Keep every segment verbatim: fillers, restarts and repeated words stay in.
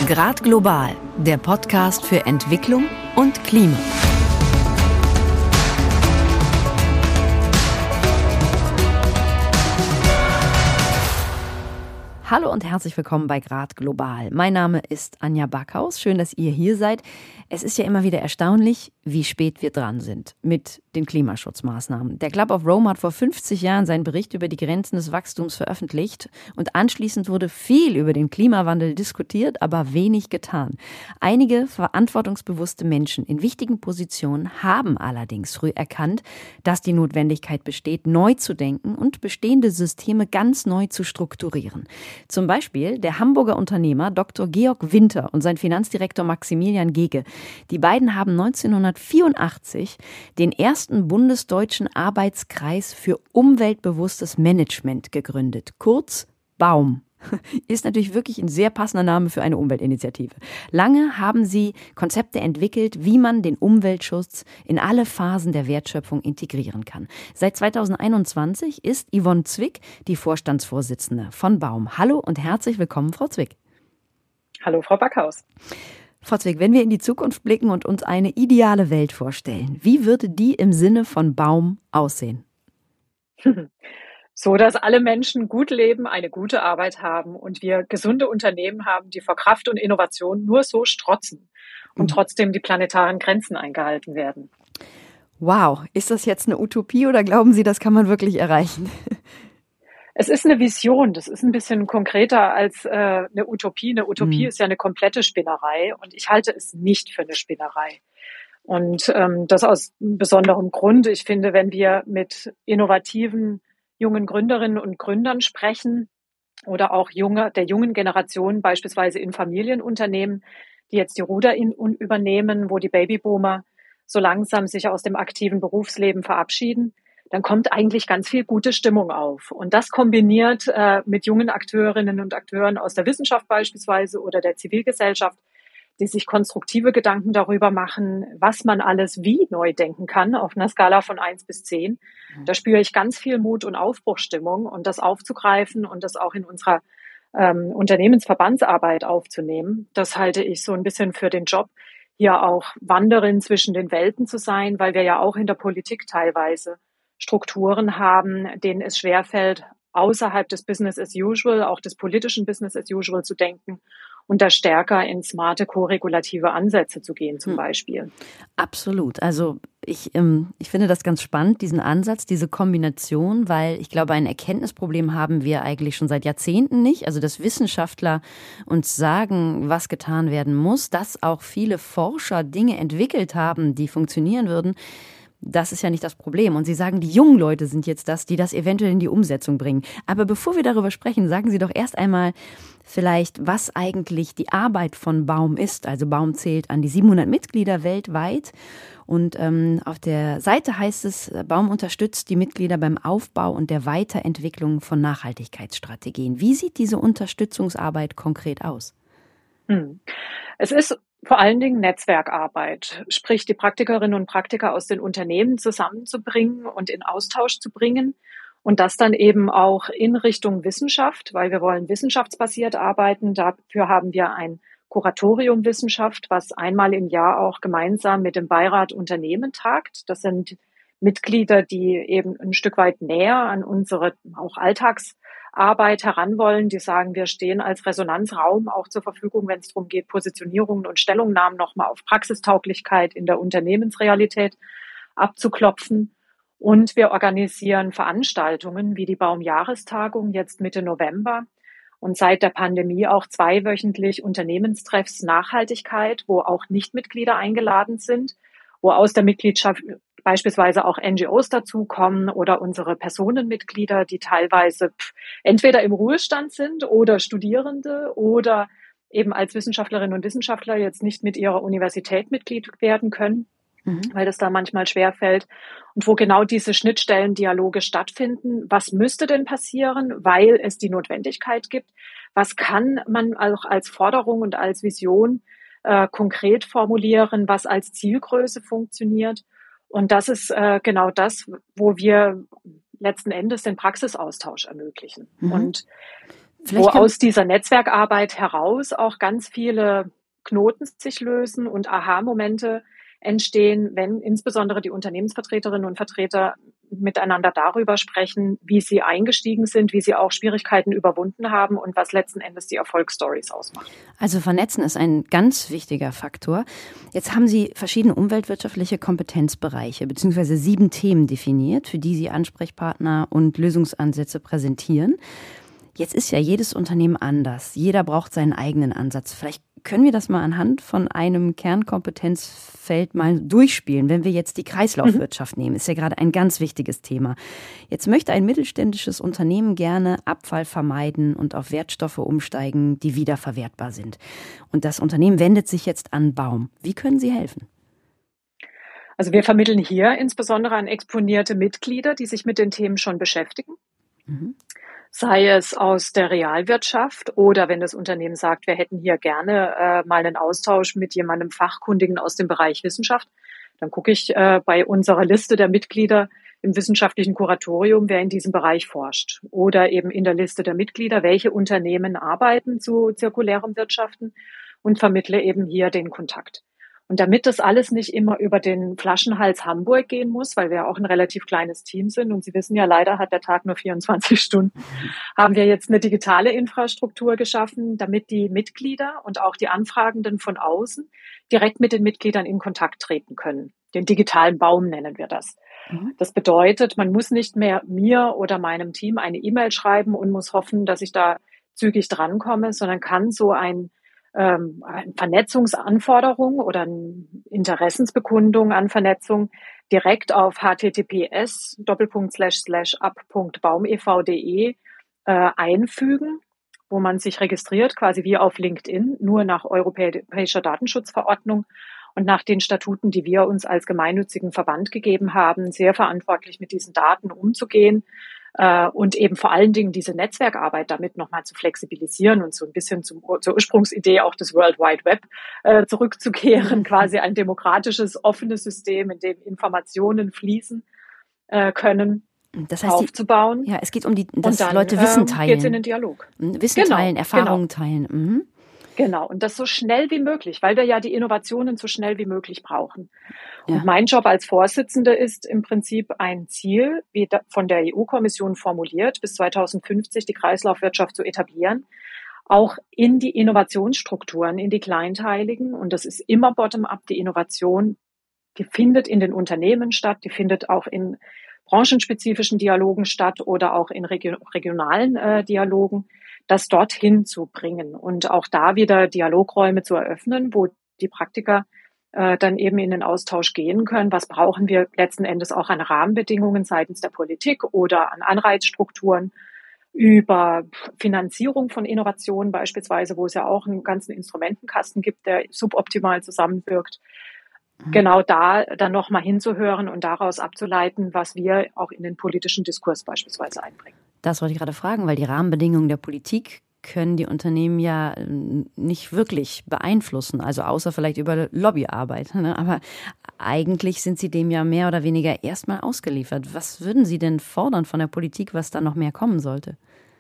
Grad Global, der Podcast für Entwicklung und Klima. Hallo und herzlich willkommen bei Grad Global. Mein Name ist Anja Backhaus. Schön, dass ihr hier seid. Es ist ja immer wieder erstaunlich, wie spät wir dran sind mit den Klimaschutzmaßnahmen. Der Club of Rome hat vor fünfzig Jahren seinen Bericht über die Grenzen des Wachstums veröffentlicht und anschließend wurde viel über den Klimawandel diskutiert, aber wenig getan. Einige verantwortungsbewusste Menschen in wichtigen Positionen haben allerdings früh erkannt, dass die Notwendigkeit besteht, neu zu denken und bestehende Systeme ganz neu zu strukturieren. Zum Beispiel der Hamburger Unternehmer Doktor Georg Winter und sein Finanzdirektor Maximilian Gege. Die beiden haben neunzehnhundertvierundachtzig den ersten bundesdeutschen Arbeitskreis für umweltbewusstes Management gegründet. Kurz BAUM. Ist natürlich wirklich ein sehr passender Name für eine Umweltinitiative. Lange haben sie Konzepte entwickelt, wie man den Umweltschutz in alle Phasen der Wertschöpfung integrieren kann. Seit zweitausendeinundzwanzig ist Yvonne Zwick die Vorstandsvorsitzende von BAUM. Hallo und herzlich willkommen, Frau Zwick. Hallo, Frau Backhaus. Frau Zwick, wenn wir in die Zukunft blicken und uns eine ideale Welt vorstellen, wie würde die im Sinne von BAUM aussehen? So, dass alle Menschen gut leben, eine gute Arbeit haben und wir gesunde Unternehmen haben, die vor Kraft und Innovation nur so strotzen und trotzdem die planetaren Grenzen eingehalten werden. Wow, ist das jetzt eine Utopie oder glauben Sie, das kann man wirklich erreichen? Es ist eine Vision, das ist ein bisschen konkreter als äh, eine Utopie. Eine Utopie mhm. ist ja eine komplette Spinnerei und ich halte es nicht für eine Spinnerei. Und ähm, das aus besonderem Grund. Ich finde, wenn wir mit innovativen jungen Gründerinnen und Gründern sprechen oder auch junge, der jungen Generation, beispielsweise in Familienunternehmen, die jetzt die Ruder in, übernehmen, wo die Babyboomer so langsam sich aus dem aktiven Berufsleben verabschieden, dann kommt eigentlich ganz viel gute Stimmung auf. Und das kombiniert äh, mit jungen Akteurinnen und Akteuren aus der Wissenschaft beispielsweise oder der Zivilgesellschaft, die sich konstruktive Gedanken darüber machen, was man alles wie neu denken kann, auf einer Skala von eins bis zehn. Da spüre ich ganz viel Mut und Aufbruchsstimmung und das aufzugreifen und das auch in unserer ähm, Unternehmensverbandsarbeit aufzunehmen. Das halte ich so ein bisschen für den Job, hier auch Wanderin zwischen den Welten zu sein, weil wir ja auch in der Politik teilweise Strukturen haben, denen es schwerfällt, außerhalb des Business as usual, auch des politischen Business as usual zu denken und da stärker in smarte, ko-regulative Ansätze zu gehen zum Beispiel. Absolut. Also ich, ähm, ich finde das ganz spannend, diesen Ansatz, diese Kombination, weil ich glaube, ein Erkenntnisproblem haben wir eigentlich schon seit Jahrzehnten nicht. Also dass Wissenschaftler uns sagen, was getan werden muss, dass auch viele Forscher Dinge entwickelt haben, die funktionieren würden. Das ist ja nicht das Problem. Und Sie sagen, die jungen Leute sind jetzt das, die das eventuell in die Umsetzung bringen. Aber bevor wir darüber sprechen, sagen Sie doch erst einmal vielleicht, was eigentlich die Arbeit von BAUM ist. Also BAUM zählt an die siebenhundert Mitglieder weltweit. Und ähm, auf der Seite heißt es, BAUM unterstützt die Mitglieder beim Aufbau und der Weiterentwicklung von Nachhaltigkeitsstrategien. Wie sieht diese Unterstützungsarbeit konkret aus? Hm. Es ist vor allen Dingen Netzwerkarbeit, sprich die Praktikerinnen und Praktiker aus den Unternehmen zusammenzubringen und in Austausch zu bringen und das dann eben auch in Richtung Wissenschaft, weil wir wollen wissenschaftsbasiert arbeiten. Dafür haben wir ein Kuratorium Wissenschaft, was einmal im Jahr auch gemeinsam mit dem Beirat Unternehmen tagt. Das sind Mitglieder, die eben ein Stück weit näher an unsere auch Alltagsarbeit heran wollen, die sagen, wir stehen als Resonanzraum auch zur Verfügung, wenn es darum geht, Positionierungen und Stellungnahmen nochmal auf Praxistauglichkeit in der Unternehmensrealität abzuklopfen. Und wir organisieren Veranstaltungen wie die BAUM-Jahrestagung jetzt Mitte November und seit der Pandemie auch zweiwöchentlich Unternehmenstreffs Nachhaltigkeit, wo auch Nichtmitglieder eingeladen sind, wo aus der Mitgliedschaft beispielsweise auch N G Os dazukommen oder unsere Personenmitglieder, die teilweise pff, entweder im Ruhestand sind oder Studierende oder eben als Wissenschaftlerinnen und Wissenschaftler jetzt nicht mit ihrer Universität Mitglied werden können, mhm. weil das da manchmal schwerfällt. Und wo genau diese Schnittstellendialoge stattfinden. Was müsste denn passieren, weil es die Notwendigkeit gibt? Was kann man auch als Forderung und als Vision äh, konkret formulieren, was als Zielgröße funktioniert? Und das ist äh, genau das, wo wir letzten Endes den Praxisaustausch ermöglichen. Mhm. Und Vielleicht wo aus dieser Netzwerkarbeit heraus auch ganz viele Knoten sich lösen und Aha-Momente entstehen, wenn insbesondere die Unternehmensvertreterinnen und Vertreter miteinander darüber sprechen, wie sie eingestiegen sind, wie sie auch Schwierigkeiten überwunden haben und was letzten Endes die Erfolgsstories ausmacht. Also vernetzen ist ein ganz wichtiger Faktor. Jetzt haben Sie verschiedene umweltwirtschaftliche Kompetenzbereiche bzw. sieben Themen definiert, für die Sie Ansprechpartner und Lösungsansätze präsentieren. Jetzt ist ja jedes Unternehmen anders. Jeder braucht seinen eigenen Ansatz. Vielleicht können wir das mal anhand von einem Kernkompetenzfeld mal durchspielen. Wenn wir jetzt die Kreislaufwirtschaft mhm. nehmen, ist ja gerade ein ganz wichtiges Thema. Jetzt möchte ein mittelständisches Unternehmen gerne Abfall vermeiden und auf Wertstoffe umsteigen, die wiederverwertbar sind. Und das Unternehmen wendet sich jetzt an Baum. Wie können Sie helfen? Also wir vermitteln hier insbesondere an exponierte Mitglieder, die sich mit den Themen schon beschäftigen. Mhm. Sei es aus der Realwirtschaft oder wenn das Unternehmen sagt, wir hätten hier gerne äh, mal einen Austausch mit jemandem Fachkundigen aus dem Bereich Wissenschaft, dann gucke ich äh, bei unserer Liste der Mitglieder im wissenschaftlichen Kuratorium, wer in diesem Bereich forscht. Oder eben in der Liste der Mitglieder, welche Unternehmen arbeiten zu zirkulärem Wirtschaften und vermittle eben hier den Kontakt. Und damit das alles nicht immer über den Flaschenhals Hamburg gehen muss, weil wir ja auch ein relativ kleines Team sind und Sie wissen ja, leider hat der Tag nur vierundzwanzig Stunden, haben wir jetzt eine digitale Infrastruktur geschaffen, damit die Mitglieder und auch die Anfragenden von außen direkt mit den Mitgliedern in Kontakt treten können. Den digitalen Baum nennen wir das. Das bedeutet, man muss nicht mehr mir oder meinem Team eine E-Mail schreiben und muss hoffen, dass ich da zügig drankomme, sondern kann so ein Ähm, Vernetzungsanforderung oder eine Interessensbekundung an Vernetzung direkt auf https doppelpunkt slash slash ab punkt baumev.de äh, einfügen, wo man sich registriert, quasi wie auf LinkedIn, nur nach europäischer Datenschutzverordnung und nach den Statuten, die wir uns als gemeinnützigen Verband gegeben haben, sehr verantwortlich mit diesen Daten umzugehen. Und eben vor allen Dingen diese Netzwerkarbeit damit nochmal zu flexibilisieren und so ein bisschen zum, zur Ursprungsidee auch des World Wide Web äh, zurückzukehren, quasi ein demokratisches, offenes System, in dem Informationen fließen äh, können, das heißt, aufzubauen. Die, ja, es geht um die, dass dann, Leute Wissen teilen. Geht's in den Dialog. Wissen genau, teilen, Erfahrungen genau. teilen. Mhm. Genau, und das so schnell wie möglich, weil wir ja die Innovationen so schnell wie möglich brauchen. Ja. Und mein Job als Vorsitzende ist im Prinzip ein Ziel, wie von der E U-Kommission formuliert, bis zweitausendfünfzig die Kreislaufwirtschaft zu etablieren, auch in die Innovationsstrukturen, in die kleinteiligen. Und das ist immer bottom-up, die Innovation, die findet in den Unternehmen statt, die findet auch in branchenspezifischen Dialogen statt oder auch in regionalen äh, Dialogen, das dorthin zu bringen und auch da wieder Dialogräume zu eröffnen, wo die Praktiker äh, dann eben in den Austausch gehen können. Was brauchen wir letzten Endes auch an Rahmenbedingungen seitens der Politik oder an Anreizstrukturen über Finanzierung von Innovationen beispielsweise, wo es ja auch einen ganzen Instrumentenkasten gibt, der suboptimal zusammenwirkt. Mhm. Genau da dann nochmal hinzuhören und daraus abzuleiten, was wir auch in den politischen Diskurs beispielsweise einbringen. Das wollte ich gerade fragen, weil die Rahmenbedingungen der Politik können die Unternehmen ja nicht wirklich beeinflussen, also außer vielleicht über Lobbyarbeit. Ne? Aber eigentlich sind sie dem ja mehr oder weniger erstmal ausgeliefert. Was würden Sie denn fordern von der Politik, was da noch mehr kommen sollte?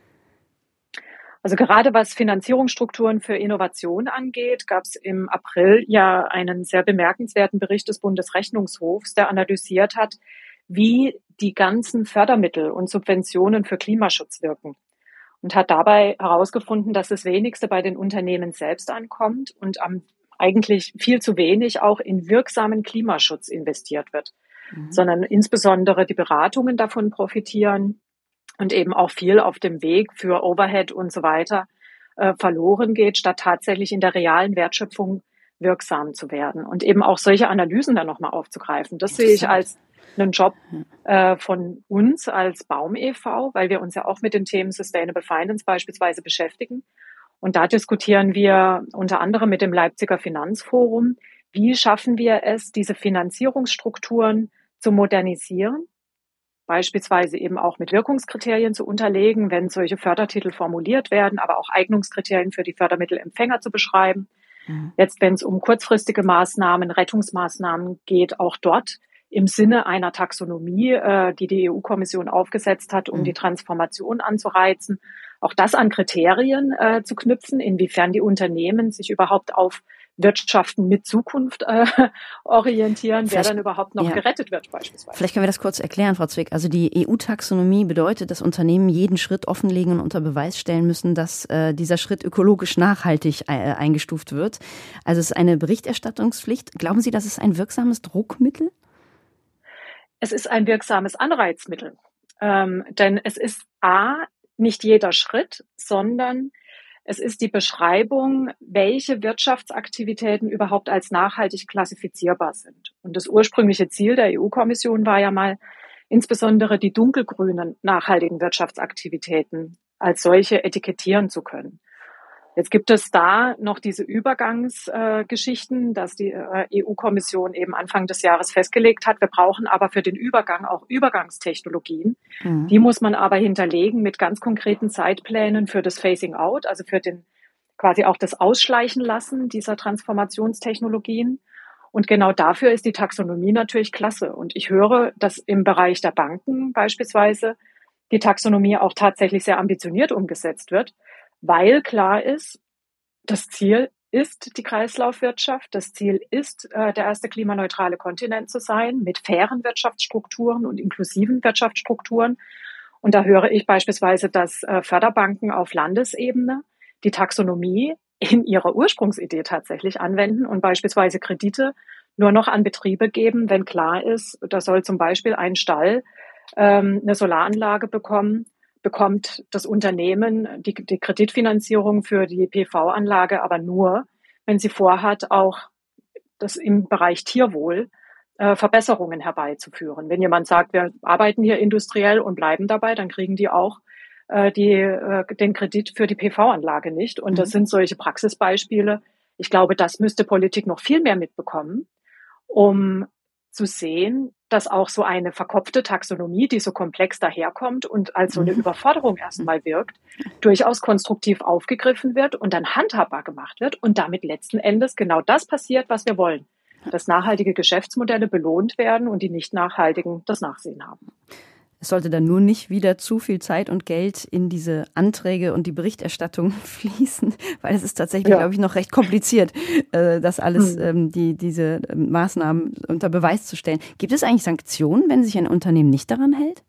Also gerade was Finanzierungsstrukturen für Innovation angeht, gab es im April ja einen sehr bemerkenswerten Bericht des Bundesrechnungshofs, der analysiert hat, wie die ganzen Fördermittel und Subventionen für Klimaschutz wirken und hat dabei herausgefunden, dass das Wenigste bei den Unternehmen selbst ankommt und am, eigentlich viel zu wenig auch in wirksamen Klimaschutz investiert wird, mhm. sondern insbesondere die Beratungen davon profitieren und eben auch viel auf dem Weg für Overhead und so weiter äh, verloren geht, statt tatsächlich in der realen Wertschöpfung wirksam zu werden und eben auch solche Analysen dann nochmal aufzugreifen. Das sehe ich als einen Job äh, von uns als Baum e V, weil wir uns ja auch mit den Themen Sustainable Finance beispielsweise beschäftigen. Und da diskutieren wir unter anderem mit dem Leipziger Finanzforum, wie schaffen wir es, diese Finanzierungsstrukturen zu modernisieren, beispielsweise eben auch mit Wirkungskriterien zu unterlegen, wenn solche Fördertitel formuliert werden, aber auch Eignungskriterien für die Fördermittelempfänger zu beschreiben. Mhm. Jetzt, wenn es um kurzfristige Maßnahmen, Rettungsmaßnahmen geht, auch dort im Sinne einer Taxonomie, äh, die die E U-Kommission aufgesetzt hat, um mhm. die Transformation anzureizen, auch das an Kriterien äh, zu knüpfen, inwiefern die Unternehmen sich überhaupt auf Wirtschaften mit Zukunft äh, orientieren, Vielleicht, wer dann überhaupt noch ja. gerettet wird beispielsweise. Vielleicht können wir das kurz erklären, Frau Zwick. Also die E U-Taxonomie bedeutet, dass Unternehmen jeden Schritt offenlegen und unter Beweis stellen müssen, dass äh, dieser Schritt ökologisch nachhaltig äh, eingestuft wird. Also es ist eine Berichterstattungspflicht. Glauben Sie, das ist ein wirksames Druckmittel? Es ist ein wirksames Anreizmittel, ähm, denn es ist A, nicht jeder Schritt, sondern es ist die Beschreibung, welche Wirtschaftsaktivitäten überhaupt als nachhaltig klassifizierbar sind. Und das ursprüngliche Ziel der E U-Kommission war ja mal, insbesondere die dunkelgrünen nachhaltigen Wirtschaftsaktivitäten als solche etikettieren zu können. Jetzt gibt es da noch diese Übergangsgeschichten, äh, dass die äh, E U-Kommission eben Anfang des Jahres festgelegt hat. Wir brauchen aber für den Übergang auch Übergangstechnologien. Mhm. Die muss man aber hinterlegen mit ganz konkreten Zeitplänen für das Phasing Out, also für den quasi auch das Ausschleichen lassen dieser Transformationstechnologien. Und genau dafür ist die Taxonomie natürlich klasse. Und ich höre, dass im Bereich der Banken beispielsweise die Taxonomie auch tatsächlich sehr ambitioniert umgesetzt wird, weil klar ist, das Ziel ist die Kreislaufwirtschaft, das Ziel ist, äh, der erste klimaneutrale Kontinent zu sein, mit fairen Wirtschaftsstrukturen und inklusiven Wirtschaftsstrukturen. Und da höre ich beispielsweise, dass äh, Förderbanken auf Landesebene die Taxonomie in ihrer Ursprungsidee tatsächlich anwenden und beispielsweise Kredite nur noch an Betriebe geben, wenn klar ist, da soll zum Beispiel ein Stall ähm, eine Solaranlage bekommen, bekommt das Unternehmen die, die Kreditfinanzierung für die P V-Anlage aber nur, wenn sie vorhat, auch das im Bereich Tierwohl äh, Verbesserungen herbeizuführen. Wenn jemand sagt, wir arbeiten hier industriell und bleiben dabei, dann kriegen die auch äh, die, äh, den Kredit für die P V-Anlage nicht. Und das sind solche Praxisbeispiele. Ich glaube, das müsste Politik noch viel mehr mitbekommen, um zu sehen, dass auch so eine verkopfte Taxonomie, die so komplex daherkommt und als so eine Überforderung erstmal wirkt, durchaus konstruktiv aufgegriffen wird und dann handhabbar gemacht wird und damit letzten Endes genau das passiert, was wir wollen. Dass nachhaltige Geschäftsmodelle belohnt werden und die nicht nachhaltigen das Nachsehen haben. Es sollte dann nur nicht wieder zu viel Zeit und Geld in diese Anträge und die Berichterstattung fließen, weil es ist tatsächlich, ja. glaube ich, noch recht kompliziert, das alles, hm. die, diese Maßnahmen unter Beweis zu stellen. Gibt es eigentlich Sanktionen, wenn sich ein Unternehmen nicht daran hält?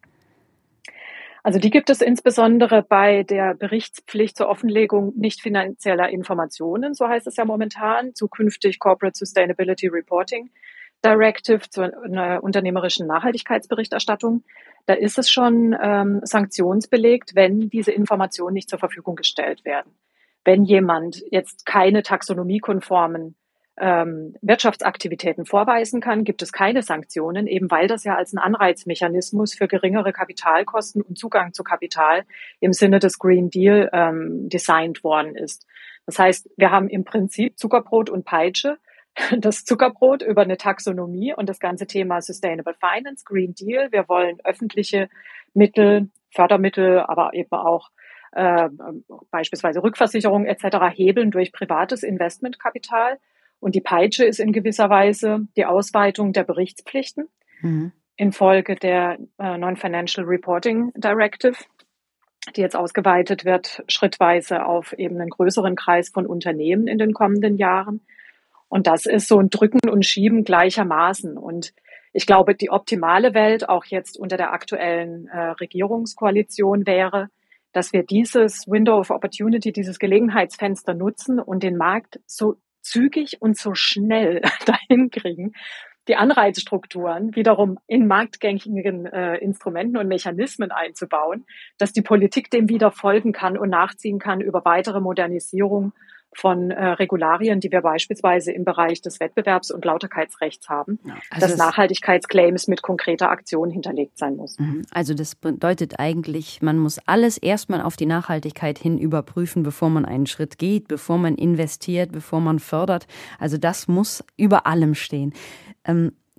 Also die gibt es insbesondere bei der Berichtspflicht zur Offenlegung nicht finanzieller Informationen, so heißt es ja momentan, zukünftig Corporate Sustainability Reporting Directive zur einer unternehmerischen Nachhaltigkeitsberichterstattung. Da ist es schon ähm, sanktionsbelegt, wenn diese Informationen nicht zur Verfügung gestellt werden. Wenn jemand jetzt keine taxonomiekonformen ähm, Wirtschaftsaktivitäten vorweisen kann, gibt es keine Sanktionen, eben weil das ja als ein Anreizmechanismus für geringere Kapitalkosten und Zugang zu Kapital im Sinne des Green Deal ähm, designt worden ist. Das heißt, wir haben im Prinzip Zuckerbrot und Peitsche. Das Zuckerbrot über eine Taxonomie und das ganze Thema Sustainable Finance, Green Deal. Wir wollen öffentliche Mittel, Fördermittel, aber eben auch äh, beispielsweise Rückversicherung et cetera hebeln durch privates Investmentkapital. Und die Peitsche ist in gewisser Weise die Ausweitung der Berichtspflichten mhm. infolge der äh, Non-Financial Reporting Directive, die jetzt ausgeweitet wird, schrittweise auf eben einen größeren Kreis von Unternehmen in den kommenden Jahren. Und das ist so ein Drücken und Schieben gleichermaßen. Und ich glaube, die optimale Welt, auch jetzt unter der aktuellen äh, Regierungskoalition, wäre, dass wir dieses Window of Opportunity, dieses Gelegenheitsfenster nutzen und den Markt so zügig und so schnell dahin kriegen, die Anreizstrukturen wiederum in marktgängigen äh, Instrumenten und Mechanismen einzubauen, dass die Politik dem wieder folgen kann und nachziehen kann über weitere Modernisierung von äh, Regularien, die wir beispielsweise im Bereich des Wettbewerbs- und Lauterkeitsrechts haben, ja, also dass Nachhaltigkeitsclaims mit konkreter Aktion hinterlegt sein muss. Also das bedeutet eigentlich, man muss alles erstmal auf die Nachhaltigkeit hin überprüfen, bevor man einen Schritt geht, bevor man investiert, bevor man fördert. Also das muss über allem stehen. Ähm,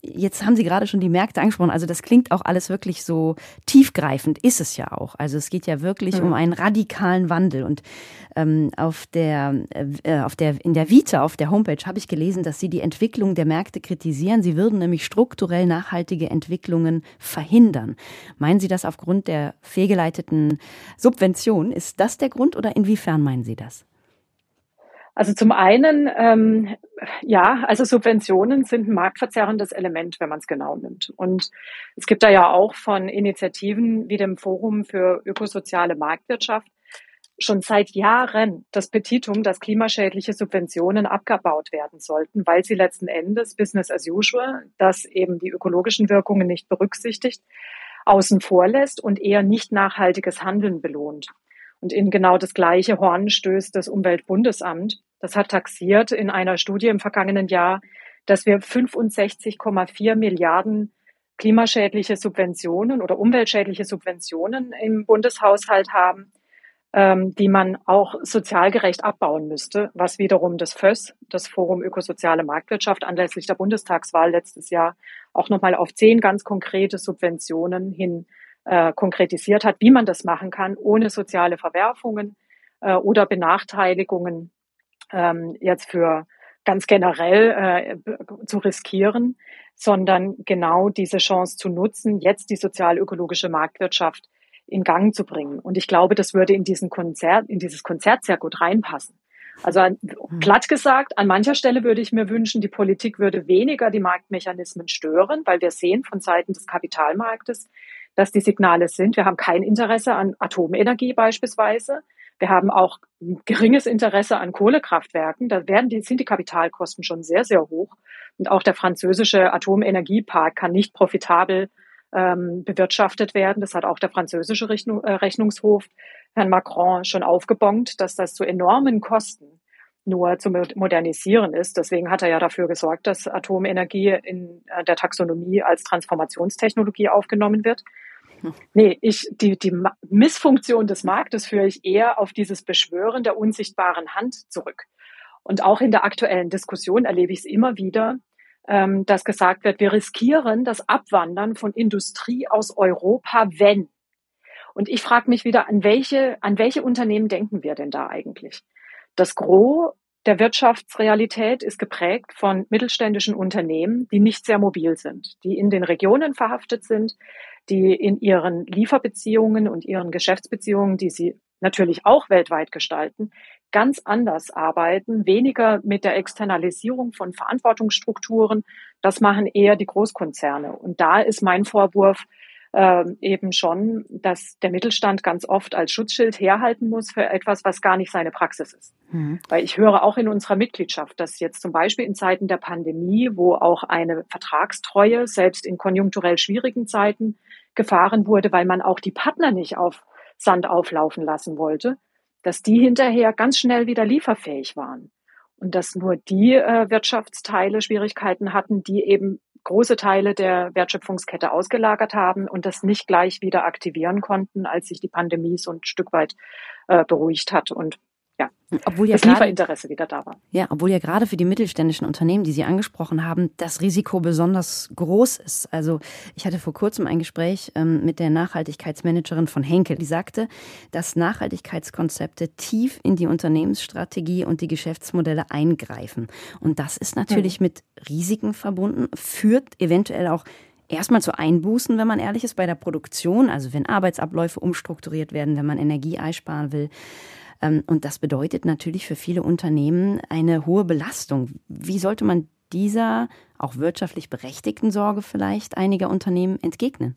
jetzt haben Sie gerade schon die Märkte angesprochen. Also das klingt auch alles wirklich so tiefgreifend, ist es ja auch. Also es geht ja wirklich mhm. um einen radikalen Wandel. Und ähm, auf der, äh, auf der, in der Vita, auf der Homepage habe ich gelesen, dass Sie die Entwicklung der Märkte kritisieren. Sie würden nämlich strukturell nachhaltige Entwicklungen verhindern. Meinen Sie das aufgrund der fehlgeleiteten Subventionen? Ist das der Grund oder inwiefern meinen Sie das? Also zum einen, ähm, ja, also Subventionen sind ein marktverzerrendes Element, wenn man es genau nimmt. Und es gibt da ja auch von Initiativen wie dem Forum für ökosoziale Marktwirtschaft schon seit Jahren das Petitum, dass klimaschädliche Subventionen abgebaut werden sollten, weil sie letzten Endes Business as usual, das eben die ökologischen Wirkungen nicht berücksichtigt, außen vor lässt und eher nicht nachhaltiges Handeln belohnt. Und in genau das gleiche Horn stößt das Umweltbundesamt. Das hat taxiert in einer Studie im vergangenen Jahr, dass wir fünfundsechzig Komma vier Milliarden klimaschädliche Subventionen oder umweltschädliche Subventionen im Bundeshaushalt haben, ähm, die man auch sozial gerecht abbauen müsste, was wiederum das F Ö S, das Forum Ökosoziale Marktwirtschaft, anlässlich der Bundestagswahl letztes Jahr auch nochmal auf zehn ganz konkrete Subventionen hin Äh, konkretisiert hat, wie man das machen kann, ohne soziale Verwerfungen äh, oder Benachteiligungen ähm, jetzt für ganz generell äh, zu riskieren, sondern genau diese Chance zu nutzen, jetzt die sozial-ökologische Marktwirtschaft in Gang zu bringen. Und ich glaube, das würde in diesen Konzert, in dieses Konzert sehr gut reinpassen. Also an, platt gesagt, an mancher Stelle würde ich mir wünschen, die Politik würde weniger die Marktmechanismen stören, weil wir sehen von Seiten des Kapitalmarktes, dass die Signale sind, wir haben kein Interesse an Atomenergie beispielsweise. Wir haben auch ein geringes Interesse an Kohlekraftwerken. Da werden die, sind die Kapitalkosten schon sehr, sehr hoch. Und auch der französische Atomenergiepark kann nicht profitabel ähm, bewirtschaftet werden. Das hat auch der französische Rechnung, äh, Rechnungshof, Herrn Macron, schon aufgebongt, dass das zu enormen Kosten nur zu modernisieren ist. Deswegen hat er ja dafür gesorgt, dass Atomenergie in der Taxonomie als Transformationstechnologie aufgenommen wird. Nee, ich, die, die Missfunktion des Marktes führe ich eher auf dieses Beschwören der unsichtbaren Hand zurück. Und auch in der aktuellen Diskussion erlebe ich es immer wieder, ähm, dass gesagt wird, wir riskieren das Abwandern von Industrie aus Europa, wenn. Und ich frage mich wieder, an welche, an welche Unternehmen denken wir denn da eigentlich? Das Gros der Wirtschaftsrealität ist geprägt von mittelständischen Unternehmen, die nicht sehr mobil sind, die in den Regionen verhaftet sind, die in ihren Lieferbeziehungen und ihren Geschäftsbeziehungen, die sie natürlich auch weltweit gestalten, ganz anders arbeiten, weniger mit der Externalisierung von Verantwortungsstrukturen. Das machen eher die Großkonzerne. Und da ist mein Vorwurf, äh, eben schon, dass der Mittelstand ganz oft als Schutzschild herhalten muss für etwas, was gar nicht seine Praxis ist. Mhm. Weil ich höre auch in unserer Mitgliedschaft, dass jetzt zum Beispiel in Zeiten der Pandemie, wo auch eine Vertragstreue selbst in konjunkturell schwierigen Zeiten gefahren wurde, weil man auch die Partner nicht auf Sand auflaufen lassen wollte, dass die hinterher ganz schnell wieder lieferfähig waren. Und dass nur die äh, Wirtschaftsteile Schwierigkeiten hatten, die eben große Teile der Wertschöpfungskette ausgelagert haben und das nicht gleich wieder aktivieren konnten, als sich die Pandemie so ein Stück weit äh, beruhigt hat und ja, obwohl ja das grade, Lieferinteresse wieder da war. Ja, obwohl ja gerade für die mittelständischen Unternehmen, die Sie angesprochen haben, das Risiko besonders groß ist. Also ich hatte vor kurzem ein Gespräch ähm, mit der Nachhaltigkeitsmanagerin von Henkel, die sagte, dass Nachhaltigkeitskonzepte tief in die Unternehmensstrategie und die Geschäftsmodelle eingreifen. Und das ist natürlich hm. mit Risiken verbunden, führt eventuell auch erstmal zu Einbußen, wenn man ehrlich ist, bei der Produktion, also wenn Arbeitsabläufe umstrukturiert werden, wenn man Energie einsparen will. Und das bedeutet natürlich für viele Unternehmen eine hohe Belastung. Wie sollte man dieser auch wirtschaftlich berechtigten Sorge vielleicht einiger Unternehmen entgegnen?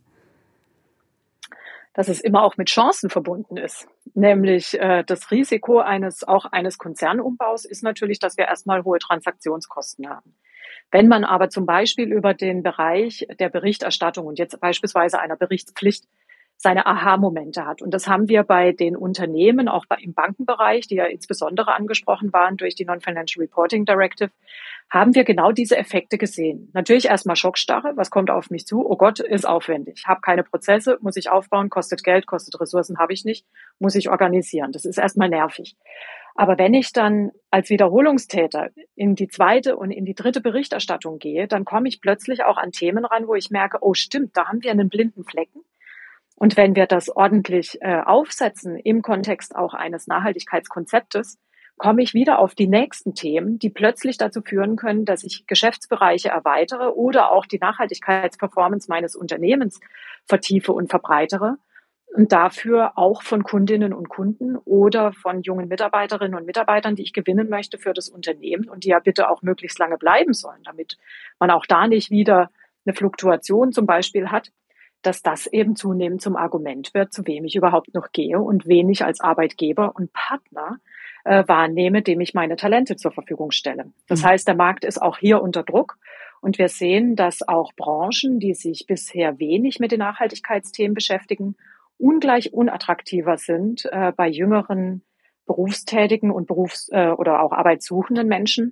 Dass es immer auch mit Chancen verbunden ist. Nämlich äh, das Risiko eines auch eines Konzernumbaus ist natürlich, dass wir erstmal hohe Transaktionskosten haben. Wenn man aber zum Beispiel über den Bereich der Berichterstattung und jetzt beispielsweise einer Berichtspflicht seine Aha-Momente hat. Und das haben wir bei den Unternehmen, auch im Bankenbereich, die ja insbesondere angesprochen waren durch die Non-Financial Reporting Directive, haben wir genau diese Effekte gesehen. Natürlich erstmal Schockstarre, was kommt auf mich zu? Oh Gott, ist aufwendig. Habe keine Prozesse, muss ich aufbauen, kostet Geld, kostet Ressourcen, habe ich nicht, muss ich organisieren. Das ist erstmal nervig. Aber wenn ich dann als Wiederholungstäter in die zweite und in die dritte Berichterstattung gehe, dann komme ich plötzlich auch an Themen ran, wo ich merke, oh stimmt, da haben wir einen blinden Flecken. Und wenn wir das ordentlich äh, aufsetzen im Kontext auch eines Nachhaltigkeitskonzeptes, komme ich wieder auf die nächsten Themen, die plötzlich dazu führen können, dass ich Geschäftsbereiche erweitere oder auch die Nachhaltigkeitsperformance meines Unternehmens vertiefe und verbreitere und dafür auch von Kundinnen und Kunden oder von jungen Mitarbeiterinnen und Mitarbeitern, die ich gewinnen möchte für das Unternehmen und die ja bitte auch möglichst lange bleiben sollen, damit man auch da nicht wieder eine Fluktuation zum Beispiel hat, dass das eben zunehmend zum Argument wird, zu wem ich überhaupt noch gehe und wen ich als Arbeitgeber und Partner äh, wahrnehme, dem ich meine Talente zur Verfügung stelle. Das mhm. heißt, der Markt ist auch hier unter Druck und wir sehen, dass auch Branchen, die sich bisher wenig mit den Nachhaltigkeitsthemen beschäftigen, ungleich unattraktiver sind äh, bei jüngeren berufstätigen und Berufs- äh, oder auch arbeitssuchenden Menschen,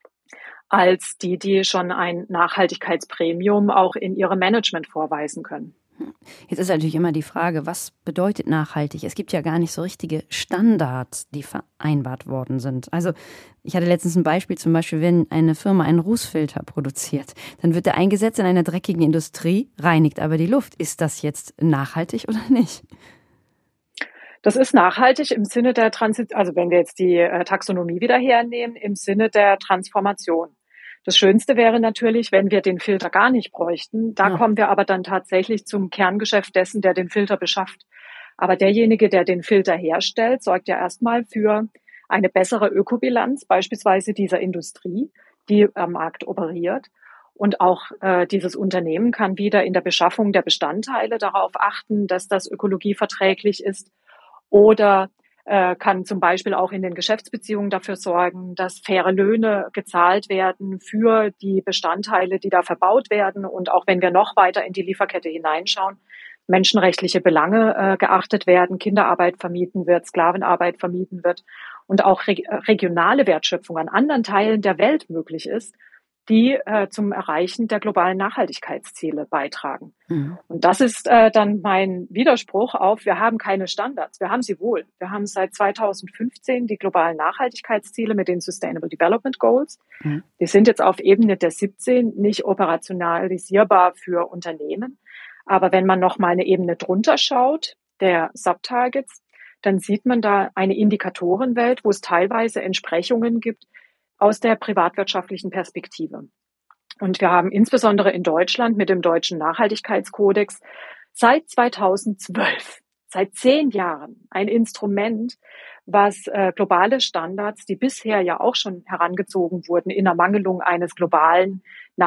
als die, die schon ein Nachhaltigkeitspremium auch in ihrem Management vorweisen können. Jetzt ist natürlich immer die Frage, was bedeutet nachhaltig? Es gibt ja gar nicht so richtige Standards, die vereinbart worden sind. Also ich hatte letztens ein Beispiel, zum Beispiel, wenn eine Firma einen Rußfilter produziert, dann wird der eingesetzt in einer dreckigen Industrie, reinigt aber die Luft. Ist das jetzt nachhaltig oder nicht? Das ist nachhaltig im Sinne der Transition, also wenn wir jetzt die äh, Taxonomie wieder hernehmen, im Sinne der Transformation. Das Schönste wäre natürlich, wenn wir den Filter gar nicht bräuchten. Da ja. kommen wir aber dann tatsächlich zum Kerngeschäft dessen, der den Filter beschafft. Aber derjenige, der den Filter herstellt, sorgt ja erstmal für eine bessere Ökobilanz, beispielsweise dieser Industrie, die am Markt operiert. Und auch äh, dieses Unternehmen kann wieder in der Beschaffung der Bestandteile darauf achten, dass das ökologieverträglich ist. Oder äh, kann zum Beispiel auch in den Geschäftsbeziehungen dafür sorgen, dass faire Löhne gezahlt werden für die Bestandteile, die da verbaut werden. Und auch wenn wir noch weiter in die Lieferkette hineinschauen, menschenrechtliche Belange äh, geachtet werden, Kinderarbeit vermieden wird, Sklavenarbeit vermieden wird und auch re- regionale Wertschöpfung an anderen Teilen der Welt möglich ist, die äh, zum Erreichen der globalen Nachhaltigkeitsziele beitragen. Mhm. Und das ist äh, dann mein Widerspruch auf, wir haben keine Standards. Wir haben sie wohl. Wir haben seit zweitausendfünfzehn die globalen Nachhaltigkeitsziele mit den Sustainable Development Goals. Mhm. Die sind jetzt auf Ebene der siebzehn nicht operationalisierbar für Unternehmen. Aber wenn man noch mal eine Ebene drunter schaut, der Subtargets, dann sieht man da eine Indikatorenwelt, wo es teilweise Entsprechungen gibt, aus der privatwirtschaftlichen Perspektive. Und wir haben insbesondere in Deutschland mit dem Deutschen Nachhaltigkeitskodex seit zweitausendzwölf, seit zehn Jahren ein Instrument, was äh, globale Standards, die bisher ja auch schon herangezogen wurden in Ermangelung eines globalen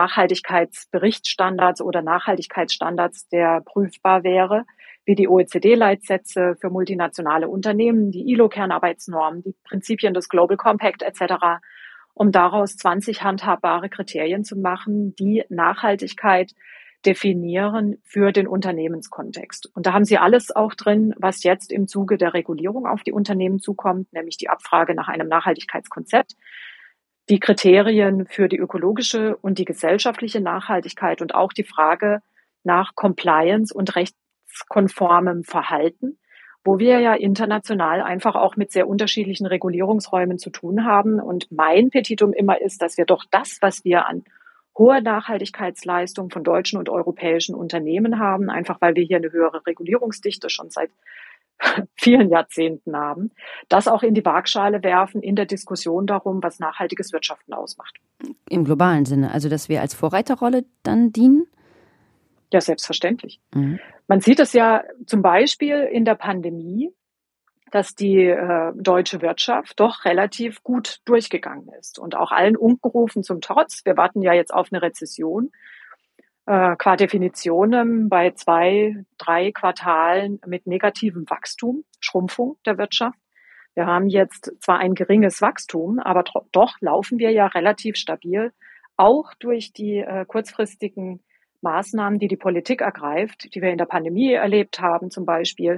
Nachhaltigkeitsberichtsstandards oder Nachhaltigkeitsstandards, der prüfbar wäre, wie die O E C D-Leitsätze für multinationale Unternehmen, die I L O-Kernarbeitsnormen, die Prinzipien des Global Compact et cetera, um daraus zwanzig handhabbare Kriterien zu machen, die Nachhaltigkeit definieren für den Unternehmenskontext. Und da haben Sie alles auch drin, was jetzt im Zuge der Regulierung auf die Unternehmen zukommt, nämlich die Abfrage nach einem Nachhaltigkeitskonzept, die Kriterien für die ökologische und die gesellschaftliche Nachhaltigkeit und auch die Frage nach Compliance und rechtskonformem Verhalten, wo wir ja international einfach auch mit sehr unterschiedlichen Regulierungsräumen zu tun haben. Und mein Petitum immer ist, dass wir doch das, was wir an hoher Nachhaltigkeitsleistung von deutschen und europäischen Unternehmen haben, einfach weil wir hier eine höhere Regulierungsdichte schon seit vielen Jahrzehnten haben, das auch in die Waagschale werfen in der Diskussion darum, was nachhaltiges Wirtschaften ausmacht. Im globalen Sinne, also dass wir als Vorreiterrolle dann dienen? Ja, selbstverständlich. Mhm. Man sieht es ja zum Beispiel in der Pandemie, dass die äh, deutsche Wirtschaft doch relativ gut durchgegangen ist. Und auch allen Unkenrufen zum Trotz, wir warten ja jetzt auf eine Rezession, äh, qua Definition bei zwei, drei Quartalen mit negativem Wachstum, Schrumpfung der Wirtschaft. Wir haben jetzt zwar ein geringes Wachstum, aber tro- doch laufen wir ja relativ stabil, auch durch die äh, kurzfristigen Maßnahmen, die die Politik ergreift, die wir in der Pandemie erlebt haben zum Beispiel,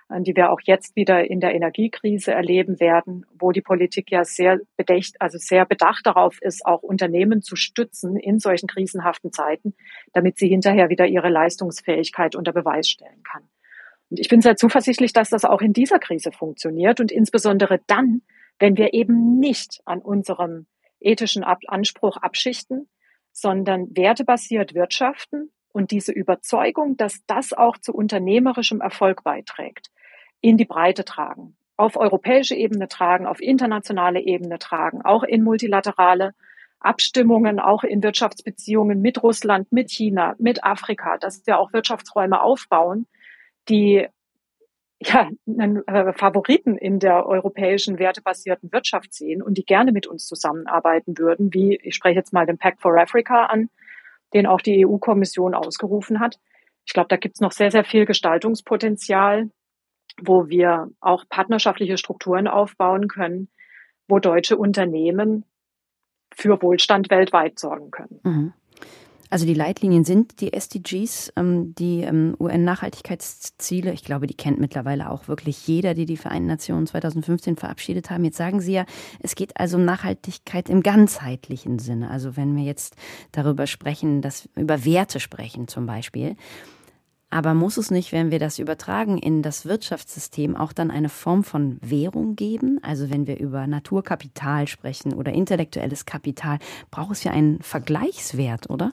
die wir auch jetzt wieder in der Energiekrise erleben werden, wo die Politik ja sehr bedacht, also sehr bedacht darauf ist, auch Unternehmen zu stützen in solchen krisenhaften Zeiten, damit sie hinterher wieder ihre Leistungsfähigkeit unter Beweis stellen kann. Und ich bin sehr zuversichtlich, dass das auch in dieser Krise funktioniert und insbesondere dann, wenn wir eben nicht an unserem ethischen Anspruch abschichten, sondern wertebasiert wirtschaften und diese Überzeugung, dass das auch zu unternehmerischem Erfolg beiträgt, in die Breite tragen, auf europäische Ebene tragen, auf internationale Ebene tragen, auch in multilaterale Abstimmungen, auch in Wirtschaftsbeziehungen mit Russland, mit China, mit Afrika, dass wir auch Wirtschaftsräume aufbauen, die ja, einen äh, Favoriten in der europäischen wertebasierten Wirtschaft sehen und die gerne mit uns zusammenarbeiten würden, wie, ich spreche jetzt mal den Pact for Africa an, den auch die E U-Kommission ausgerufen hat. Ich glaube, da gibt es noch sehr, sehr viel Gestaltungspotenzial, wo wir auch partnerschaftliche Strukturen aufbauen können, wo deutsche Unternehmen für Wohlstand weltweit sorgen können. Mhm. Also die Leitlinien sind die S D Gs, ähm, die ähm, U N-Nachhaltigkeitsziele. Ich glaube, die kennt mittlerweile auch wirklich jeder, die die Vereinten Nationen zweitausendfünfzehn verabschiedet haben. Jetzt sagen Sie ja, es geht also um Nachhaltigkeit im ganzheitlichen Sinne. Also wenn wir jetzt darüber sprechen, dass über Werte sprechen zum Beispiel. Aber muss es nicht, wenn wir das übertragen in das Wirtschaftssystem, auch dann eine Form von Währung geben? Also wenn wir über Naturkapital sprechen oder intellektuelles Kapital, braucht es ja einen Vergleichswert, oder?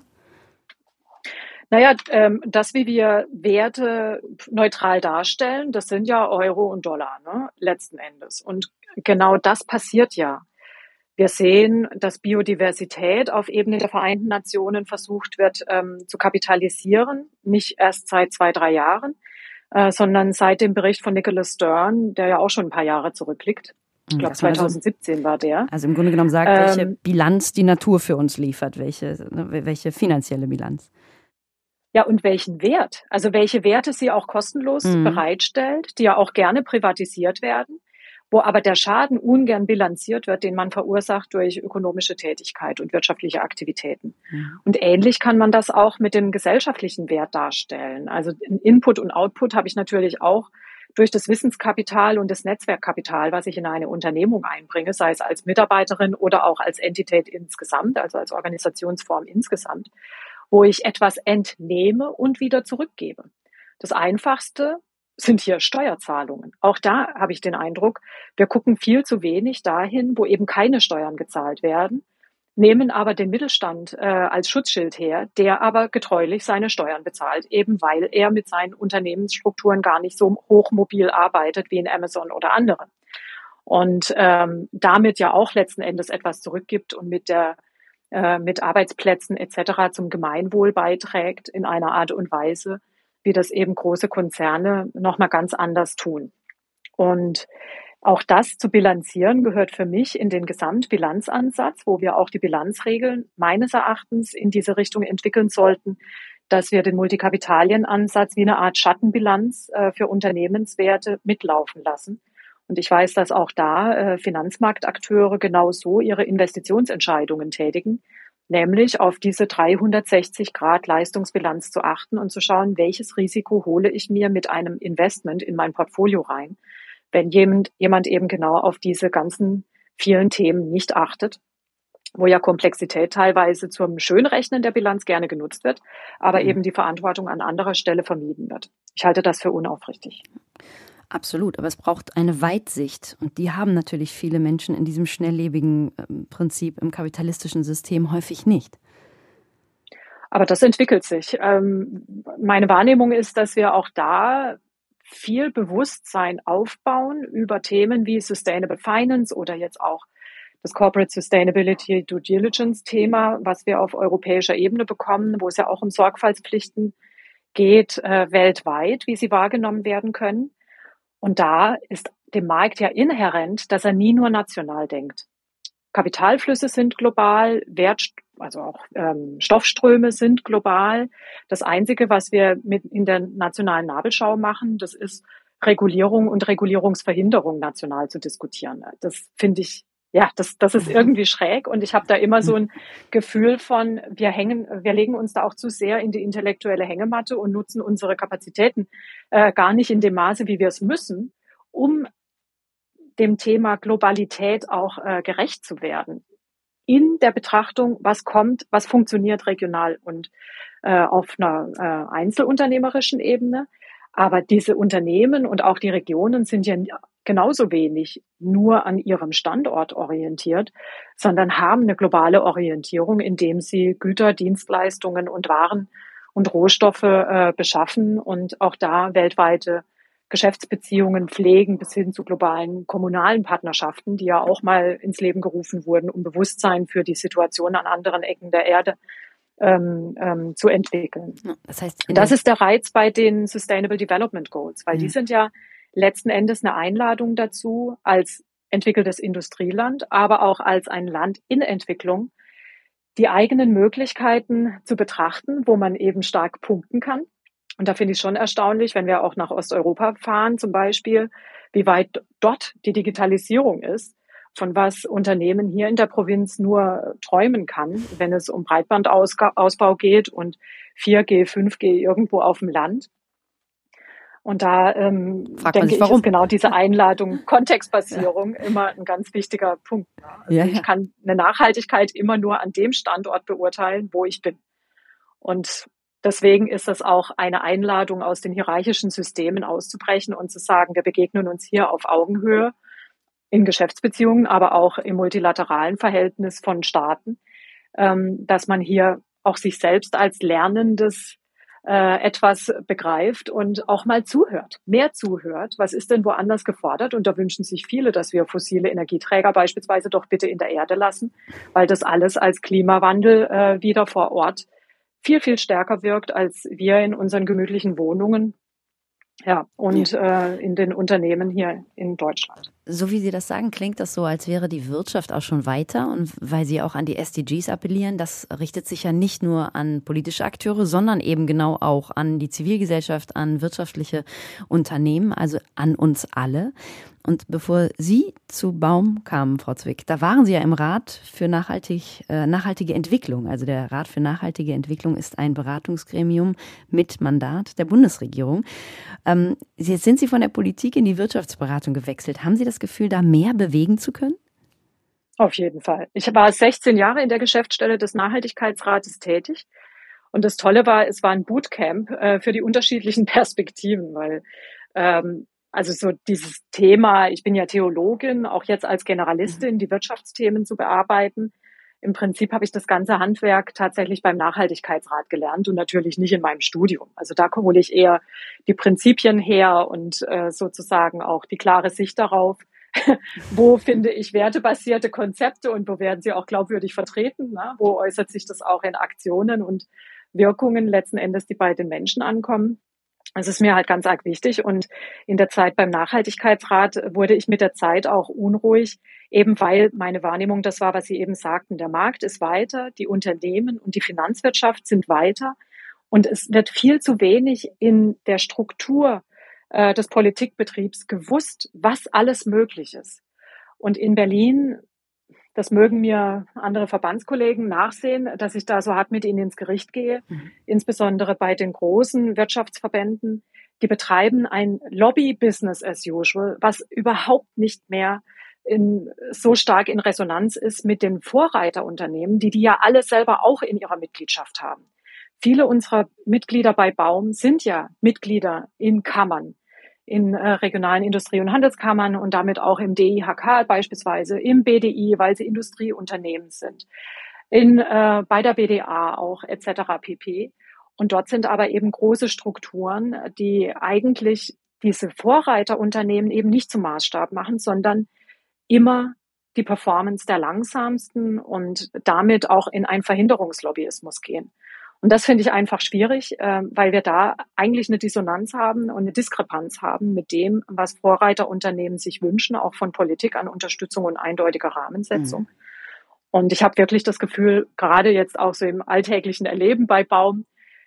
Naja, ähm, das, wie wir Werte neutral darstellen, das sind ja Euro und Dollar, ne, letzten Endes. Und genau das passiert ja. Wir sehen, dass Biodiversität auf Ebene der Vereinten Nationen versucht wird ähm, zu kapitalisieren, nicht erst seit zwei, drei Jahren, äh, sondern seit dem Bericht von Nicholas Stern, der ja auch schon ein paar Jahre zurückliegt. Ich glaube, zweitausendsiebzehn also, war der. Also im Grunde genommen sagt, ähm, welche Bilanz die Natur für uns liefert, welche, welche finanzielle Bilanz. Ja, und welchen Wert, also welche Werte sie auch kostenlos mhm. bereitstellt, die ja auch gerne privatisiert werden, wo aber der Schaden ungern bilanziert wird, den man verursacht durch ökonomische Tätigkeit und wirtschaftliche Aktivitäten. Mhm. Und ähnlich kann man das auch mit dem gesellschaftlichen Wert darstellen. Also Input und Output habe ich natürlich auch durch das Wissenskapital und das Netzwerkkapital, was ich in eine Unternehmung einbringe, sei es als Mitarbeiterin oder auch als Entität insgesamt, also als Organisationsform insgesamt, wo ich etwas entnehme und wieder zurückgebe. Das Einfachste sind hier Steuerzahlungen. Auch da habe ich den Eindruck, wir gucken viel zu wenig dahin, wo eben keine Steuern gezahlt werden, nehmen aber den Mittelstand äh, als Schutzschild her, der aber getreulich seine Steuern bezahlt, eben weil er mit seinen Unternehmensstrukturen gar nicht so hochmobil arbeitet wie in Amazon oder andere. Und ähm, damit ja auch letzten Endes etwas zurückgibt und mit der mit Arbeitsplätzen et cetera zum Gemeinwohl beiträgt in einer Art und Weise, wie das eben große Konzerne nochmal ganz anders tun. Und auch das zu bilanzieren gehört für mich in den Gesamtbilanzansatz, wo wir auch die Bilanzregeln meines Erachtens in diese Richtung entwickeln sollten, dass wir den Multikapitalienansatz wie eine Art Schattenbilanz äh, für Unternehmenswerte mitlaufen lassen. Und ich weiß, dass auch da äh, Finanzmarktakteure genau so ihre Investitionsentscheidungen tätigen, nämlich auf diese dreihundertsechzig Grad Leistungsbilanz zu achten und zu schauen, welches Risiko hole ich mir mit einem Investment in mein Portfolio rein, wenn jemand, jemand eben genau auf diese ganzen vielen Themen nicht achtet, wo ja Komplexität teilweise zum Schönrechnen der Bilanz gerne genutzt wird, aber mhm. eben die Verantwortung an anderer Stelle vermieden wird. Ich halte das für unaufrichtig. Absolut, aber es braucht eine Weitsicht und die haben natürlich viele Menschen in diesem schnelllebigen äh, Prinzip im kapitalistischen System häufig nicht. Aber das entwickelt sich. Ähm, meine Wahrnehmung ist, dass wir auch da viel Bewusstsein aufbauen über Themen wie Sustainable Finance oder jetzt auch das Corporate Sustainability Due Diligence Thema, was wir auf europäischer Ebene bekommen, wo es ja auch um Sorgfaltspflichten geht, äh, weltweit, wie sie wahrgenommen werden können. Und da ist dem Markt ja inhärent, dass er nie nur national denkt. Kapitalflüsse sind global, Wert, also auch ähm, Stoffströme sind global. Das Einzige, was wir mit in der nationalen Nabelschau machen, das ist Regulierung und Regulierungsverhinderung national zu diskutieren. Das finde ich ja, das, das ist irgendwie schräg und ich habe da immer so ein Gefühl von, wir hängen, wir legen uns da auch zu sehr in die intellektuelle Hängematte und nutzen unsere Kapazitäten äh, gar nicht in dem Maße, wie wir es müssen, um dem Thema Globalität auch äh, gerecht zu werden. In der Betrachtung, was kommt, was funktioniert regional und äh, auf einer äh, einzelunternehmerischen Ebene. Aber diese Unternehmen und auch die Regionen sind ja genauso wenig nur an ihrem Standort orientiert, sondern haben eine globale Orientierung, indem sie Güter, Dienstleistungen und Waren und Rohstoffe äh, beschaffen und auch da weltweite Geschäftsbeziehungen pflegen bis hin zu globalen kommunalen Partnerschaften, die ja auch mal ins Leben gerufen wurden, um Bewusstsein für die Situation an anderen Ecken der Erde ähm, ähm, zu entwickeln. Das heißt, das ist der Reiz bei den Sustainable Development Goals, weil ja. die sind ja letzten Endes eine Einladung dazu, als entwickeltes Industrieland, aber auch als ein Land in Entwicklung, die eigenen Möglichkeiten zu betrachten, wo man eben stark punkten kann. Und da finde ich schon erstaunlich, wenn wir auch nach Osteuropa fahren zum Beispiel, wie weit dort die Digitalisierung ist, von was Unternehmen hier in der Provinz nur träumen kann, wenn es um Breitbandausbau geht und vier G, fünf G irgendwo auf dem Land. Und da ähm, denke sich, ich, ist genau diese Einladung, Kontextbasierung ja. immer ein ganz wichtiger Punkt. Also ja, ja. Ich kann eine Nachhaltigkeit immer nur an dem Standort beurteilen, wo ich bin. Und deswegen ist das auch eine Einladung, aus den hierarchischen Systemen auszubrechen und zu sagen, wir begegnen uns hier auf Augenhöhe in Geschäftsbeziehungen, aber auch im multilateralen Verhältnis von Staaten, ähm, dass man hier auch sich selbst als lernendes äh, etwas begreift und auch mal zuhört, mehr zuhört. Was ist denn woanders gefordert? Und da wünschen sich viele, dass wir fossile Energieträger beispielsweise doch bitte in der Erde lassen, weil das alles als Klimawandel äh, wieder vor Ort viel, viel stärker wirkt, als wir in unseren gemütlichen Wohnungen ja, und ja. Äh, in den Unternehmen hier in Deutschland. So wie Sie das sagen, klingt das so, als wäre die Wirtschaft auch schon weiter. Und weil Sie auch an die S D Gs appellieren, das richtet sich ja nicht nur an politische Akteure, sondern eben genau auch an die Zivilgesellschaft, an wirtschaftliche Unternehmen, also an uns alle. Und bevor Sie zu Baum kamen, Frau Zwick, da waren Sie ja im Rat für nachhaltig, äh, nachhaltige Entwicklung. Also der Rat für nachhaltige Entwicklung ist ein Beratungsgremium mit Mandat der Bundesregierung. Ähm, jetzt sind Sie von der Politik in die Wirtschaftsberatung gewechselt. Haben Sie das Gefühl, da mehr bewegen zu können? Auf jeden Fall. Ich war sechzehn Jahre in der Geschäftsstelle des Nachhaltigkeitsrates tätig. Und das Tolle war, es war ein Bootcamp äh, für die unterschiedlichen Perspektiven, weil ähm, also so dieses Thema, ich bin ja Theologin, auch jetzt als Generalistin, die Wirtschaftsthemen zu bearbeiten. Im Prinzip habe ich das ganze Handwerk tatsächlich beim Nachhaltigkeitsrat gelernt und natürlich nicht in meinem Studium. Also da hole ich eher die Prinzipien her und äh, sozusagen auch die klare Sicht darauf, wo finde ich wertebasierte Konzepte und wo werden sie auch glaubwürdig vertreten, ne? Wo äußert sich das auch in Aktionen und Wirkungen letzten Endes, die bei den Menschen ankommen. Das ist mir halt ganz arg wichtig. Und in der Zeit beim Nachhaltigkeitsrat wurde ich mit der Zeit auch unruhig, eben weil meine Wahrnehmung das war, was Sie eben sagten. Der Markt ist weiter, die Unternehmen und die Finanzwirtschaft sind weiter. Und es wird viel zu wenig in der Struktur äh, des Politikbetriebs gewusst, was alles möglich ist. Und in Berlin, das mögen mir andere Verbandskollegen nachsehen, dass ich da so hart mit ihnen ins Gericht gehe, mhm. insbesondere bei den großen Wirtschaftsverbänden. Die betreiben ein Lobby-Business as usual, was überhaupt nicht mehr in, so stark in Resonanz ist mit den Vorreiterunternehmen, die die ja alle selber auch in ihrer Mitgliedschaft haben. Viele unserer Mitglieder bei Baum sind ja Mitglieder in Kammern, in äh, regionalen Industrie- und Handelskammern und damit auch im D I H K beispielsweise, im B D I, weil sie Industrieunternehmen sind, in, äh, bei der B D A auch et cetera pp. Und dort sind aber eben große Strukturen, die eigentlich diese Vorreiterunternehmen eben nicht zum Maßstab machen, sondern immer die Performance der Langsamsten und damit auch in einen Verhinderungslobbyismus gehen. Und das finde ich einfach schwierig, weil wir da eigentlich eine Dissonanz haben und eine Diskrepanz haben mit dem, was Vorreiterunternehmen sich wünschen, auch von Politik an Unterstützung und eindeutiger Rahmensetzung. Mhm. Und ich habe wirklich das Gefühl, gerade jetzt auch so im alltäglichen Erleben bei Baum,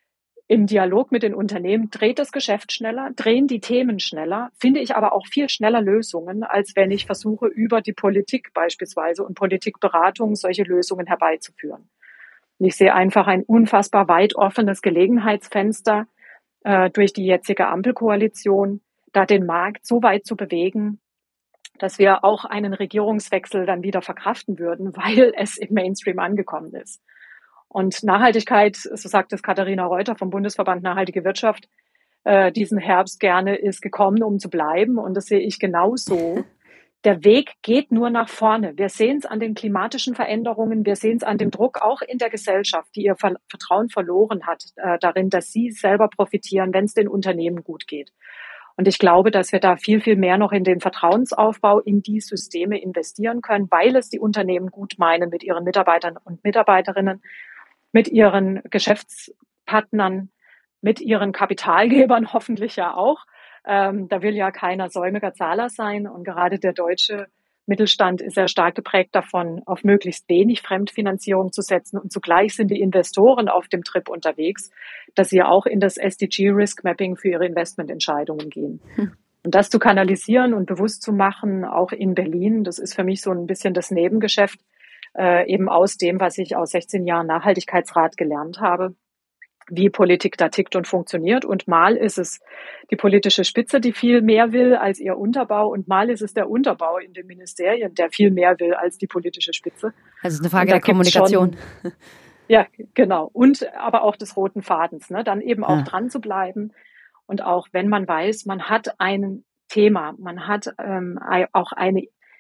im Dialog mit den Unternehmen dreht das Geschäft schneller, drehen die Themen schneller, finde ich aber auch viel schneller Lösungen, als wenn ich versuche, über die Politik beispielsweise und Politikberatung solche Lösungen herbeizuführen. Und ich sehe einfach ein unfassbar weit offenes Gelegenheitsfenster äh, durch die jetzige Ampelkoalition, da den Markt so weit zu bewegen, dass wir auch einen Regierungswechsel dann wieder verkraften würden, weil es im Mainstream angekommen ist. Und Nachhaltigkeit, so sagt es Katharina Reuter vom Bundesverband Nachhaltige Wirtschaft, äh, diesen Herbst gerne ist gekommen, um zu bleiben. Und das sehe ich genauso. Der Weg geht nur nach vorne. Wir sehen es an den klimatischen Veränderungen. Wir sehen es an dem Druck auch in der Gesellschaft, die ihr Vertrauen verloren hat, äh, darin, dass sie selber profitieren, wenn es den Unternehmen gut geht. Und ich glaube, dass wir da viel, viel mehr noch in den Vertrauensaufbau in die Systeme investieren können, weil es die Unternehmen gut meinen mit ihren Mitarbeitern und Mitarbeiterinnen, mit ihren Geschäftspartnern, mit ihren Kapitalgebern hoffentlich ja auch. Ähm, da will ja keiner säumiger Zahler sein. Und gerade der deutsche Mittelstand ist sehr stark geprägt davon, auf möglichst wenig Fremdfinanzierung zu setzen. Und zugleich sind die Investoren auf dem Trip unterwegs, dass sie auch in das S D G Risk Mapping für ihre Investmententscheidungen gehen. Hm. Und das zu kanalisieren und bewusst zu machen, auch in Berlin, das ist für mich so ein bisschen das Nebengeschäft, Äh, eben aus dem, was ich aus sechzehn Jahren Nachhaltigkeitsrat gelernt habe, wie Politik da tickt und funktioniert. Und mal ist es die politische Spitze, die viel mehr will als ihr Unterbau. Und mal ist es der Unterbau in den Ministerien, der viel mehr will als die politische Spitze. Also es ist eine Frage der Kommunikation. Schon, ja, genau. Und aber auch des roten Fadens, ne? Dann eben auch ja. dran zu bleiben. Und auch wenn man weiß, man hat ein Thema, man hat ähm, auch eine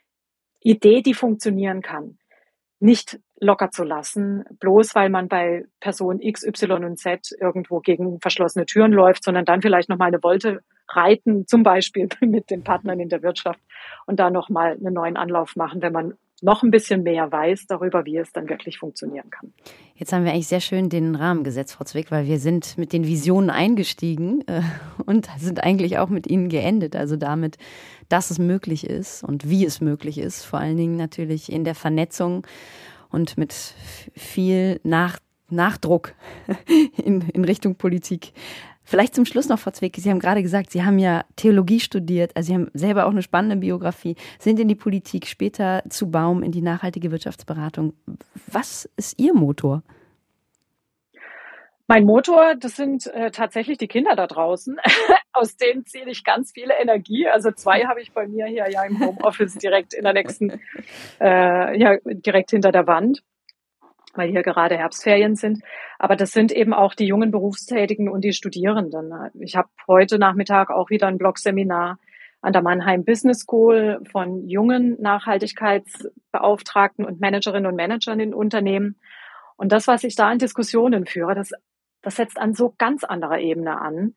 Idee, die funktionieren kann, nicht locker zu lassen, bloß weil man bei Person X, Y und Z irgendwo gegen verschlossene Türen läuft, sondern dann vielleicht noch mal eine Wolte reiten, zum Beispiel mit den Partnern in der Wirtschaft und da noch mal einen neuen Anlauf machen, wenn man noch ein bisschen mehr weiß darüber, wie es dann wirklich funktionieren kann. Jetzt haben wir eigentlich sehr schön den Rahmen gesetzt, Frau Zwick, weil wir sind mit den Visionen eingestiegen äh, und sind eigentlich auch mit ihnen geendet. Also damit, dass es möglich ist und wie es möglich ist. Vor allen Dingen natürlich in der Vernetzung und mit viel Nach- Nachdruck in, in Richtung Politik. Vielleicht zum Schluss noch, Frau Zwick, Sie haben gerade gesagt, Sie haben ja Theologie studiert, also Sie haben selber auch eine spannende Biografie, sind in die Politik, später zu Baum in die nachhaltige Wirtschaftsberatung. Was ist Ihr Motor? Mein Motor, das sind äh, tatsächlich die Kinder da draußen. Aus denen ziehe ich ganz viel Energie. Also zwei habe ich bei mir hier ja im Homeoffice direkt in der nächsten, äh, ja direkt hinter der Wand, weil hier gerade Herbstferien sind. Aber das sind eben auch die jungen Berufstätigen und die Studierenden. Ich habe heute Nachmittag auch wieder ein Blogseminar an der Mannheim Business School von jungen Nachhaltigkeitsbeauftragten und Managerinnen und Managern in Unternehmen. Und das, was ich da in Diskussionen führe, das, das setzt an so ganz anderer Ebene an,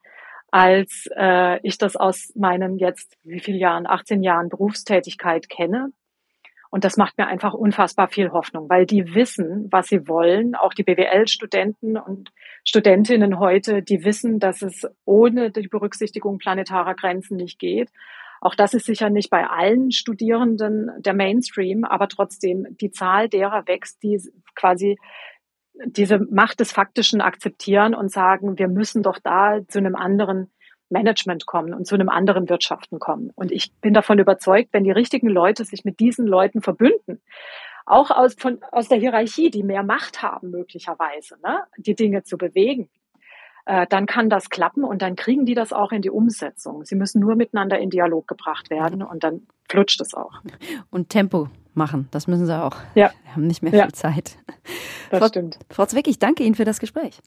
als äh, ich das aus meinen jetzt, wie viele Jahren, achtzehn Jahren Berufstätigkeit kenne. Und das macht mir einfach unfassbar viel Hoffnung, weil die wissen, was sie wollen. Auch die B W L-Studenten und Studentinnen heute, die wissen, dass es ohne die Berücksichtigung planetarer Grenzen nicht geht. Auch das ist sicher nicht bei allen Studierenden der Mainstream, aber trotzdem die Zahl derer wächst, die quasi diese Macht des Faktischen akzeptieren und sagen, wir müssen doch da zu einem anderen Management kommen und zu einem anderen Wirtschaften kommen. Und ich bin davon überzeugt, wenn die richtigen Leute sich mit diesen Leuten verbünden, auch aus, von, aus der Hierarchie, die mehr Macht haben möglicherweise, ne, die Dinge zu bewegen, äh, dann kann das klappen und dann kriegen die das auch in die Umsetzung. Sie müssen nur miteinander in Dialog gebracht werden und dann flutscht es auch. Und Tempo machen, das müssen sie auch. Ja. Wir haben nicht mehr ja. viel Zeit. Das Frau, stimmt. Frau Zwick, ich danke Ihnen für das Gespräch.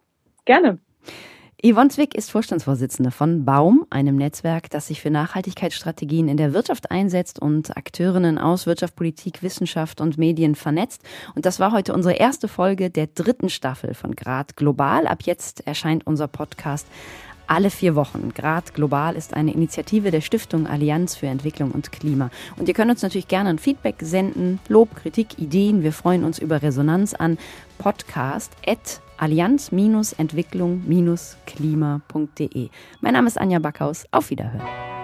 Gerne. Yvonne Zwick ist Vorstandsvorsitzende von Baum, einem Netzwerk, das sich für Nachhaltigkeitsstrategien in der Wirtschaft einsetzt und Akteurinnen aus Wirtschaft, Politik, Wissenschaft und Medien vernetzt. Und das war heute unsere erste Folge der dritten Staffel von Grad Global. Ab jetzt erscheint unser Podcast alle vier Wochen. Grad Global ist eine Initiative der Stiftung Allianz für Entwicklung und Klima. Und ihr könnt uns natürlich gerne ein Feedback senden, Lob, Kritik, Ideen. Wir freuen uns über Resonanz an podcast at allianz-entwicklung-klima punkt de. Mein Name ist Anja Backhaus. Auf Wiederhören.